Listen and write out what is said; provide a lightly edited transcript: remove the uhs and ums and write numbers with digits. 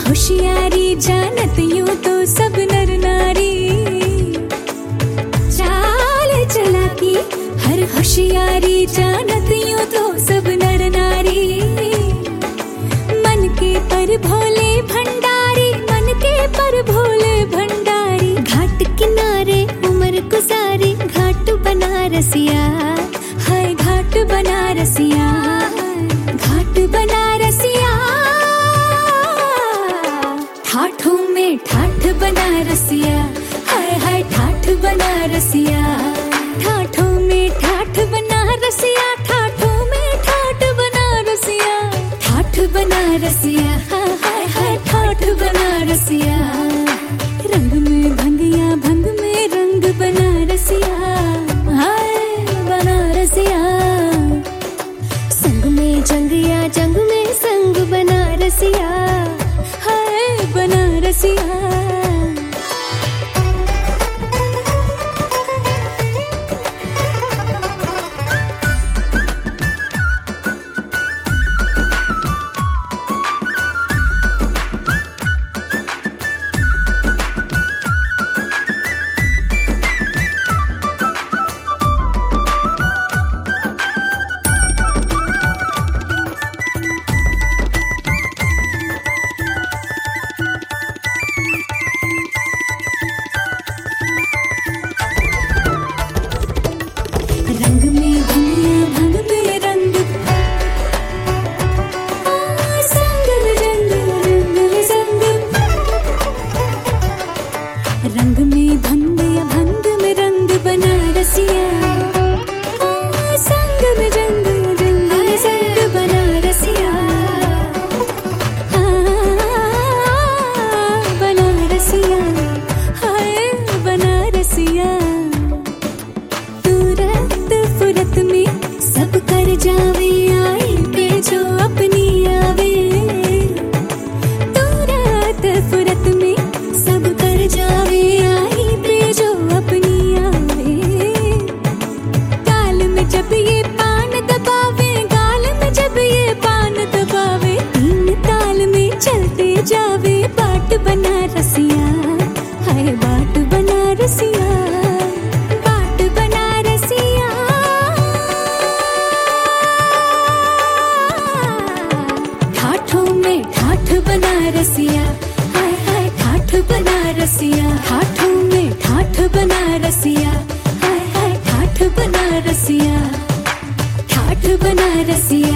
होशियारी जानत यूं तो सब नर नारी, चाल चलाकी हर होशियारी जानत यूं तो सब नर नारी। मन के पर भोले भंडारी, मन के पर भोले भंडारी, घाट किनारे उम्र गुजारी घाट बनारसिया, हाय घाट बनारसिया, घाट बनारसिया। ठाठों में ठाठ बनारसिया, हाय हाय ठाठ बनारसिया, ठाठों में ठाठ बनारसिया, ठाठों में ठाठ बनारसिया, ठाठ बनारसिया, हाय हाय ठाठ बनारसिया। रंग में भंगिया भंग में रंग बनारसिया, हाय बनारसिया। संग में जंगिया जंग में संग बनारसिया, हाय बनारसिया। रंग में भंगिया भंग में रंग, संग में रंग रंग में संग। रंग में भंगिया भंग में रंग बनारसिया, संग में रंग रंग में संग बनारसिया, बनारसिया, हाय बनारसिया। फुरत में सब कर जावे आए पे जो अपनी आवे, तुरत फुरत में सब कर जावे आए पे जो अपनी आवे। गाल में जब ये पान दबावे, गाल में जब ये पान दबावे, तीन ताल में चलते जावे बाट बनारसिया, हाय बाट बनारसिया, बाट बनारसिया। ठाठों में ठाठ बनारसिया, हाय हाय ठाठ बनारसिया, ठाठों में ठाठ बनारसिया, हाय हाय ठाठ बनारसिया, ठाठ बनारसिया।